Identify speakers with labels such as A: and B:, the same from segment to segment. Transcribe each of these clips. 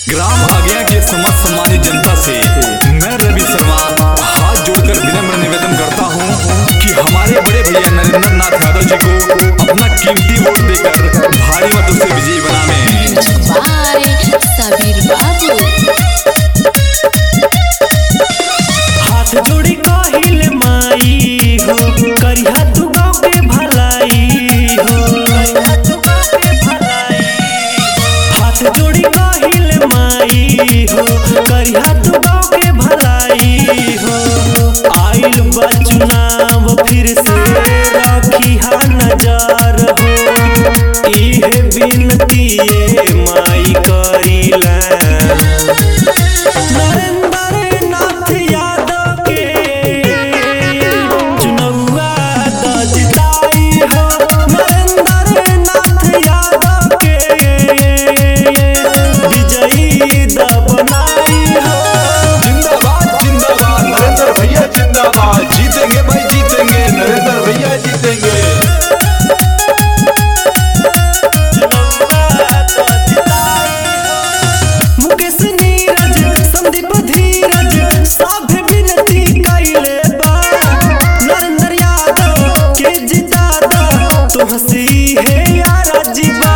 A: Gram आज्ञा के समस्त सम्मानित जनता से मैं रवि शर्मा हाथ जोड़कर विनम्र निवेदन करता हूं कि हमारे बड़े भैया नरेंद्र नाथ यादव जी को अपना कीमती वोट देकर भारी मतों से विजयी बनावे।
B: सबीर बाबू
C: हाथ जोड़ी कहिल माई हो करिहा तू गाँव के भलाई हो, हाथ जोड़ी कहिल माई हो करिहा तू गाँव के भलाई हो। आइल बा चुनाव फिर से रखिहा नजर हो, इहे बिनती माई करिला। नरेंद्र नाथ यादव के चुनौआ द जिताई हो, नरेंद्र नाथ यादव के विजयी द बनाई हो।
A: जिंदाबाद जिंदाबाद नरेंद्र भैया जिंदाबाद, जीतेंगे भाई जीतेंगे, नरेंद्र भैया जीतेंगे।
C: मुकेश नीरज संदीप धीरज सब विनती कैले बा, नरेंद्र यादव के जिता दा तो हंसी है यारा जीवा।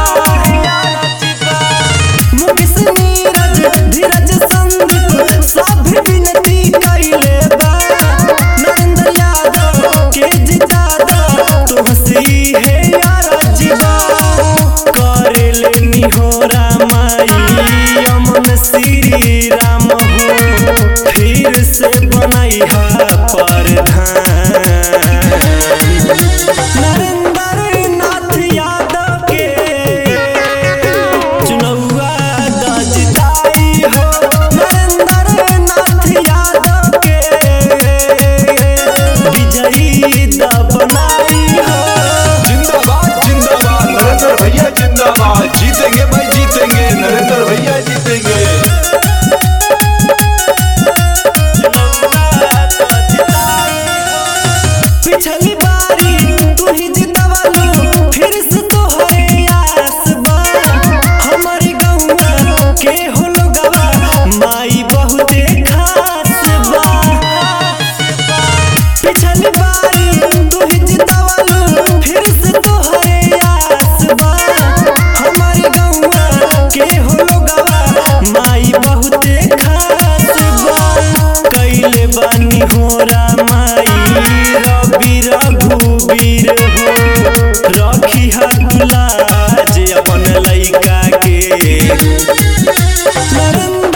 C: मुकेश नीरज धीरज संदीप सब विनती कैले बा, नरेंद्र यादव के जिता दा तो हंसी है यारा जीवा। करेले निहोरा माई अमन श्री राम हो, फिर से बनैहा प्रधान। नरेंद्र नाथ यादव के चुनौआ द जिताई हो, नरेंद्र नाथ यादव के विजयी द बनाई हो।
A: जिंदाबाद जिंदाबाद नरेंद्र भैया जिंदाबाद, जीतेंगे भाई जीतेंगे, नरेंद्र भैया जीतेंगे।
C: पिछली बारी तू ही जितवालू फिर से तोहरे आस बा, हमारे गौवा के हो लोगवा माई बहुते खास बा। पिछली बारी तू ही जितवालू फिर से तोहरे आस बा, हमारे गौवा के हो लोगवा माई बहुते खास बा। कैले बानी होरा माई रवि रघुवीर हो, रखिहा दुलाज अपन लइका के। नरेंद्र